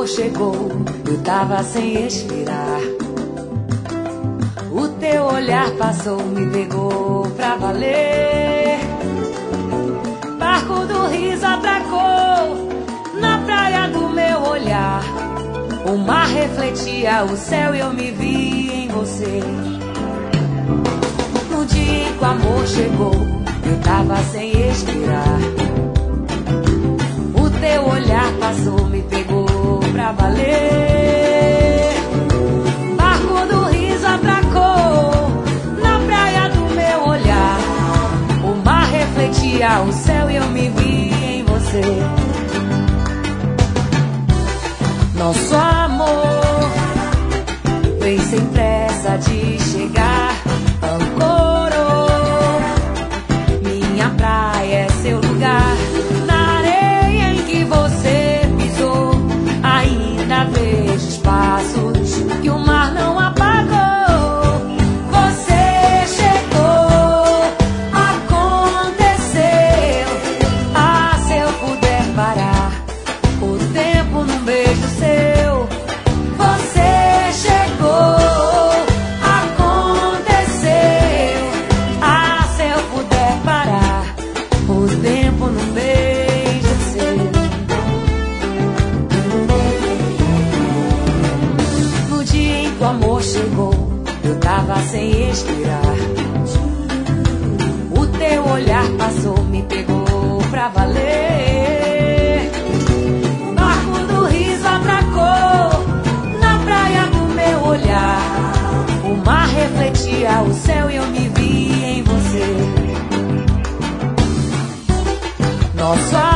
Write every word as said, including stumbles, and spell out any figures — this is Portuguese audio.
amor chegou, eu tava sem respirar. O teu olhar passou, me pegou pra valer. Barco do riso atracou na praia do meu olhar. O mar refletia o céu e eu me vi em você. No dia em que o amor chegou, eu tava sem respirar. O teu olhar passou, me pegou pra valer. Barco do riso atracou na praia do meu olhar. O mar refletia o céu e eu me vi em você. Nosso amor vem sem pressa de chegar. Ancorou, minha praia é seu lugar. Na areia em que você pisou, ainda vejo espaços que o mar não apagou. Você chegou, aconteceu. Ah, se eu puder parar o tempo num beijo seu. Você chegou, aconteceu. Ah, se eu puder parar o tempo num beijo seu. No dia em que o amor chegou, eu tava sem respirar. O teu olhar passou, me pegou pra valer. Barco do riso atracou na praia do meu olhar. O mar refletia o céu e eu me vi em você. Nosso